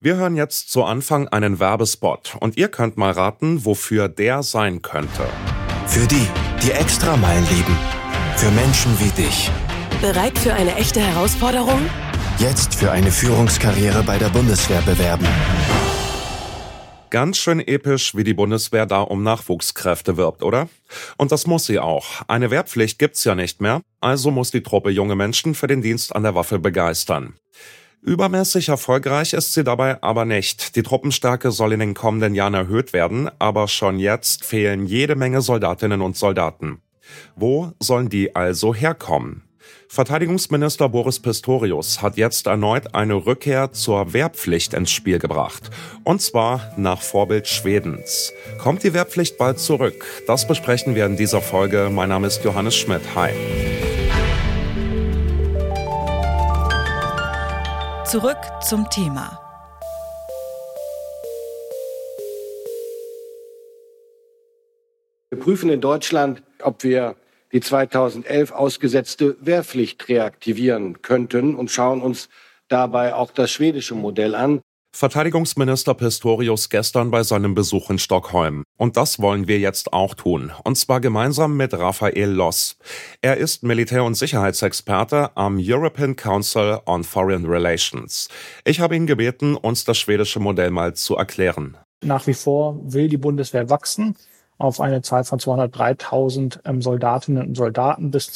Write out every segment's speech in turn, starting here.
Wir hören jetzt zu Anfang einen Werbespot und ihr könnt mal raten, wofür der sein könnte. Für die, die Extrameilen lieben. Für Menschen wie dich. Bereit für eine echte Herausforderung? Jetzt für eine Führungskarriere bei der Bundeswehr bewerben. Ganz schön episch, wie die Bundeswehr da um Nachwuchskräfte wirbt, oder? Und das muss sie auch. Eine Wehrpflicht gibt's ja nicht mehr, also muss die Truppe junge Menschen für den Dienst an der Waffe begeistern. Übermäßig erfolgreich ist sie dabei aber nicht. Die Truppenstärke soll in den kommenden Jahren erhöht werden, aber schon jetzt fehlen jede Menge Soldatinnen und Soldaten. Wo sollen die also herkommen? Verteidigungsminister Boris Pistorius hat jetzt erneut eine Rückkehr zur Wehrpflicht ins Spiel gebracht. Und zwar nach Vorbild Schwedens. Kommt die Wehrpflicht bald zurück? Das besprechen wir in dieser Folge. Mein Name ist Johannes Schmidt. Hi. Zurück zum Thema. Wir prüfen in Deutschland, ob wir die 2011 ausgesetzte Wehrpflicht reaktivieren könnten und schauen uns dabei auch das schwedische Modell an. Verteidigungsminister Pistorius gestern bei seinem Besuch in Stockholm. Und das wollen wir jetzt auch tun. Und zwar gemeinsam mit Raphael Loss. Er ist Militär- und Sicherheitsexperte am European Council on Foreign Relations. Ich habe ihn gebeten, uns das schwedische Modell mal zu erklären. Nach wie vor will die Bundeswehr wachsen auf eine Zahl von 203.000 Soldatinnen und Soldaten bis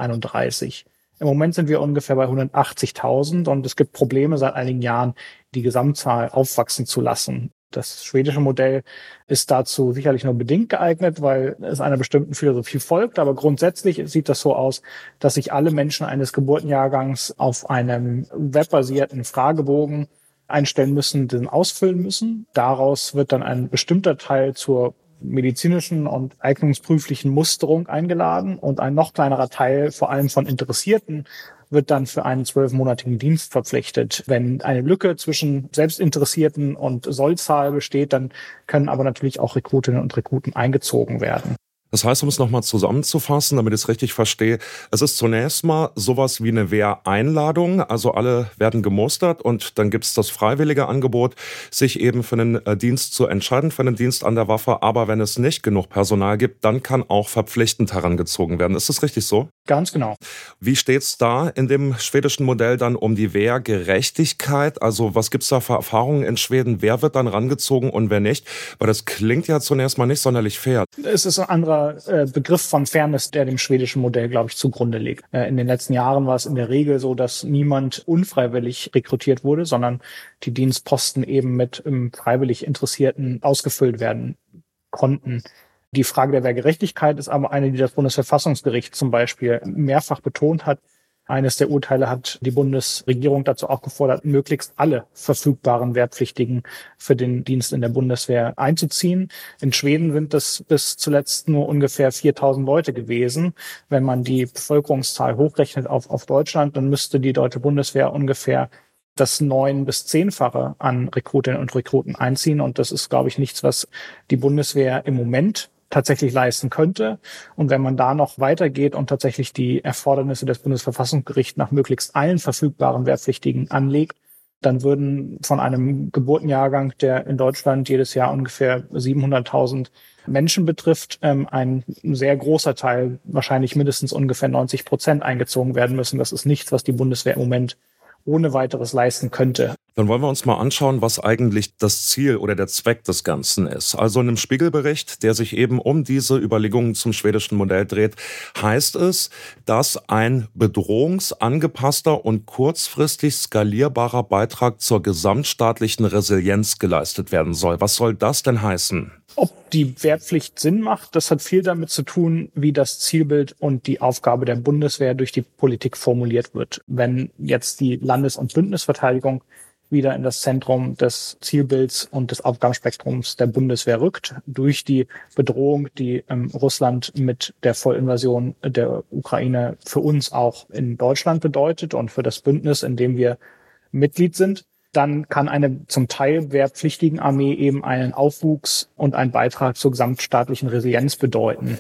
2031. Im Moment sind wir ungefähr bei 180.000 und es gibt Probleme seit einigen Jahren, die Gesamtzahl aufwachsen zu lassen. Das schwedische Modell ist dazu sicherlich nur bedingt geeignet, weil es einer bestimmten Philosophie folgt. Aber grundsätzlich sieht das so aus, dass sich alle Menschen eines Geburtenjahrgangs auf einem webbasierten Fragebogen einstellen müssen, den ausfüllen müssen. Daraus wird dann ein bestimmter Teil zur medizinischen und eignungsprüflichen Musterung eingeladen und ein noch kleinerer Teil, vor allem von Interessierten, wird dann für einen 12-monatigen Dienst verpflichtet. Wenn eine Lücke zwischen Selbstinteressierten und Sollzahl besteht, dann können aber natürlich auch Rekrutinnen und Rekruten eingezogen werden. Das heißt, um es nochmal zusammenzufassen, damit ich es richtig verstehe, es ist zunächst mal sowas wie eine Wehreinladung, also alle werden gemustert und dann gibt es das freiwillige Angebot, sich eben für einen Dienst zu entscheiden, für einen Dienst an der Waffe, aber wenn es nicht genug Personal gibt, dann kann auch verpflichtend herangezogen werden. Ist das richtig so? Ganz genau. Wie steht's da in dem schwedischen Modell dann um die Wehrgerechtigkeit? Also was gibt's da für Erfahrungen in Schweden? Wer wird dann rangezogen und wer nicht? Weil das klingt ja zunächst mal nicht sonderlich fair. Es ist ein anderer Begriff von Fairness, der dem schwedischen Modell, glaube ich, zugrunde liegt. In den letzten Jahren war es in der Regel so, dass niemand unfreiwillig rekrutiert wurde, sondern die Dienstposten eben mit freiwillig Interessierten ausgefüllt werden konnten. Die Frage der Wehrgerechtigkeit ist aber eine, die das Bundesverfassungsgericht zum Beispiel mehrfach betont hat. Eines der Urteile hat die Bundesregierung dazu aufgefordert, möglichst alle verfügbaren Wehrpflichtigen für den Dienst in der Bundeswehr einzuziehen. In Schweden sind das bis zuletzt nur ungefähr 4.000 Leute gewesen. Wenn man die Bevölkerungszahl hochrechnet auf Deutschland, dann müsste die deutsche Bundeswehr ungefähr das 9- bis 10-fache an Rekrutinnen und Rekruten einziehen. Und das ist, glaube ich, nichts, was die Bundeswehr im Moment tatsächlich leisten könnte. Und wenn man da noch weitergeht und tatsächlich die Erfordernisse des Bundesverfassungsgerichts nach möglichst allen verfügbaren Wehrpflichtigen anlegt, dann würden von einem Geburtenjahrgang, der in Deutschland jedes Jahr ungefähr 700.000 Menschen betrifft, ein sehr großer Teil, wahrscheinlich mindestens ungefähr 90% eingezogen werden müssen. Das ist nichts, was die Bundeswehr im Moment ohne weiteres leisten könnte. Dann wollen wir uns mal anschauen, was eigentlich das Ziel oder der Zweck des Ganzen ist. Also in einem Spiegelbericht, der sich eben um diese Überlegungen zum schwedischen Modell dreht, heißt es, dass ein bedrohungsangepasster und kurzfristig skalierbarer Beitrag zur gesamtstaatlichen Resilienz geleistet werden soll. Was soll das denn heißen? Ob die Wehrpflicht Sinn macht, das hat viel damit zu tun, wie das Zielbild und die Aufgabe der Bundeswehr durch die Politik formuliert wird. Wenn jetzt die Landes- und Bündnisverteidigung wieder in das Zentrum des Zielbilds und des Aufgabenspektrums der Bundeswehr rückt, durch die Bedrohung, die Russland mit der Vollinvasion der Ukraine für uns auch in Deutschland bedeutet und für das Bündnis, in dem wir Mitglied sind, dann kann eine zum Teil wehrpflichtigen Armee eben einen Aufwuchs und einen Beitrag zur gesamtstaatlichen Resilienz bedeuten.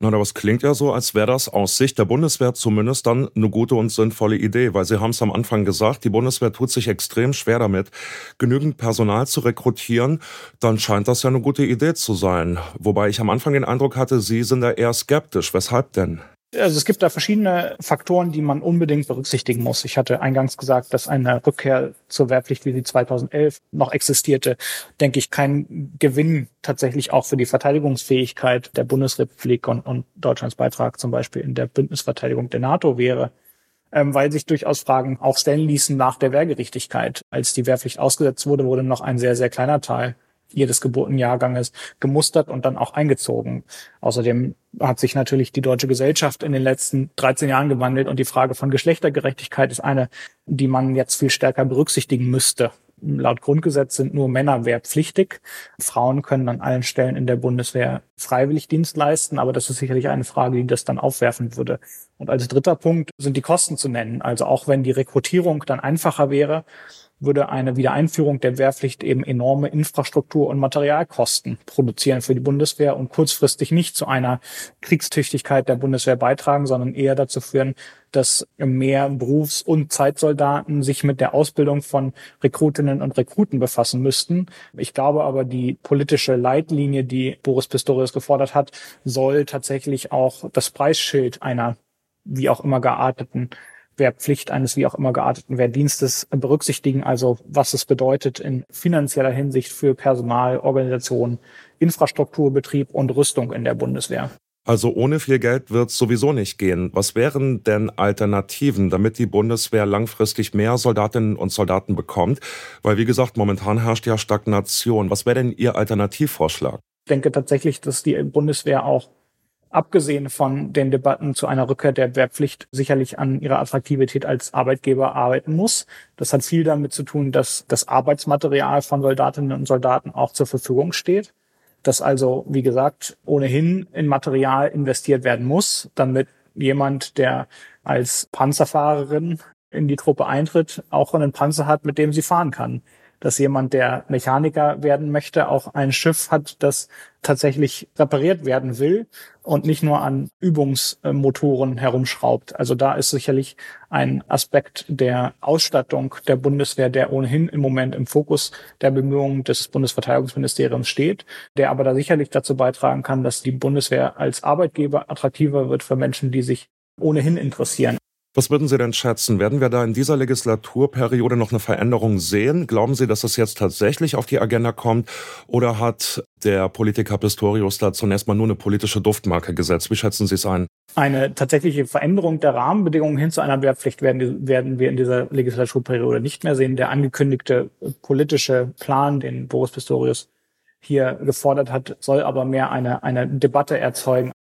Na, aber es klingt ja so, als wäre das aus Sicht der Bundeswehr zumindest dann eine gute und sinnvolle Idee, weil Sie haben es am Anfang gesagt, die Bundeswehr tut sich extrem schwer damit, genügend Personal zu rekrutieren. Dann scheint das ja eine gute Idee zu sein. Wobei ich am Anfang den Eindruck hatte, Sie sind da eher skeptisch. Weshalb denn? Also es gibt da verschiedene Faktoren, die man unbedingt berücksichtigen muss. Ich hatte eingangs gesagt, dass eine Rückkehr zur Wehrpflicht, wie sie 2011 noch existierte, denke ich, kein Gewinn tatsächlich auch für die Verteidigungsfähigkeit der Bundesrepublik und Deutschlands Beitrag zum Beispiel in der Bündnisverteidigung der NATO wäre, weil sich durchaus Fragen auch stellen ließen nach der Wehrgerechtigkeit. Als die Wehrpflicht ausgesetzt wurde, wurde noch ein sehr, sehr kleiner Teil jedes Geburtenjahrganges gemustert und dann auch eingezogen. Außerdem hat sich natürlich die deutsche Gesellschaft in den letzten 13 Jahren gewandelt und die Frage von Geschlechtergerechtigkeit ist eine, die man jetzt viel stärker berücksichtigen müsste. Laut Grundgesetz sind nur Männer wehrpflichtig. Frauen können an allen Stellen in der Bundeswehr freiwillig Dienst leisten, aber das ist sicherlich eine Frage, die das dann aufwerfen würde. Und als dritter Punkt sind die Kosten zu nennen. Also auch wenn die Rekrutierung dann einfacher wäre, würde eine Wiedereinführung der Wehrpflicht eben enorme Infrastruktur- und Materialkosten produzieren für die Bundeswehr und kurzfristig nicht zu einer Kriegstüchtigkeit der Bundeswehr beitragen, sondern eher dazu führen, dass mehr Berufs- und Zeitsoldaten sich mit der Ausbildung von Rekrutinnen und Rekruten befassen müssten. Ich glaube aber, die politische Leitlinie, die Boris Pistorius gefordert hat, soll tatsächlich auch das Preisschild einer wie auch immer gearteten Wehrpflicht, eines wie auch immer gearteten Wehrdienstes berücksichtigen, also was es bedeutet in finanzieller Hinsicht für Personal, Organisation, Infrastruktur, Betrieb und Rüstung in der Bundeswehr. Also ohne viel Geld wird es sowieso nicht gehen. Was wären denn Alternativen, damit die Bundeswehr langfristig mehr Soldatinnen und Soldaten bekommt? Weil, wie gesagt, momentan herrscht ja Stagnation. Was wäre denn Ihr Alternativvorschlag? Ich denke tatsächlich, dass die Bundeswehr auch abgesehen von den Debatten zu einer Rückkehr der Wehrpflicht sicherlich an ihrer Attraktivität als Arbeitgeber arbeiten muss. Das hat viel damit zu tun, dass das Arbeitsmaterial von Soldatinnen und Soldaten auch zur Verfügung steht. Dass also, wie gesagt, ohnehin in Material investiert werden muss, damit jemand, der als Panzerfahrerin in die Truppe eintritt, auch einen Panzer hat, mit dem sie fahren kann. Dass jemand, der Mechaniker werden möchte, auch ein Schiff hat, das tatsächlich repariert werden will und nicht nur an Übungsmotoren herumschraubt. Also da ist sicherlich ein Aspekt der Ausstattung der Bundeswehr, der ohnehin im Moment im Fokus der Bemühungen des Bundesverteidigungsministeriums steht, der aber da sicherlich dazu beitragen kann, dass die Bundeswehr als Arbeitgeber attraktiver wird für Menschen, die sich ohnehin interessieren. Was würden Sie denn schätzen? Werden wir da in dieser Legislaturperiode noch eine Veränderung sehen? Glauben Sie, dass das jetzt tatsächlich auf die Agenda kommt? Oder hat der Politiker Pistorius da zunächst mal nur eine politische Duftmarke gesetzt? Wie schätzen Sie es ein? Eine tatsächliche Veränderung der Rahmenbedingungen hin zu einer Wehrpflicht werden wir in dieser Legislaturperiode nicht mehr sehen. Der angekündigte politische Plan, den Boris Pistorius hier gefordert hat, soll aber mehr eine Debatte erzeugen.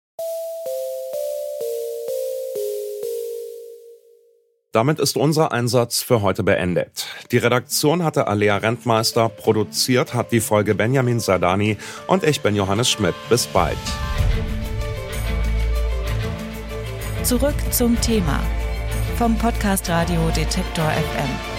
Damit ist unser Einsatz für heute beendet. Die Redaktion hatte Alea Rentmeister, produziert hat die Folge Benjamin Sardani und ich bin Johannes Schmidt. Bis bald. Zurück zum Thema vom Podcast Radio Detektor FM.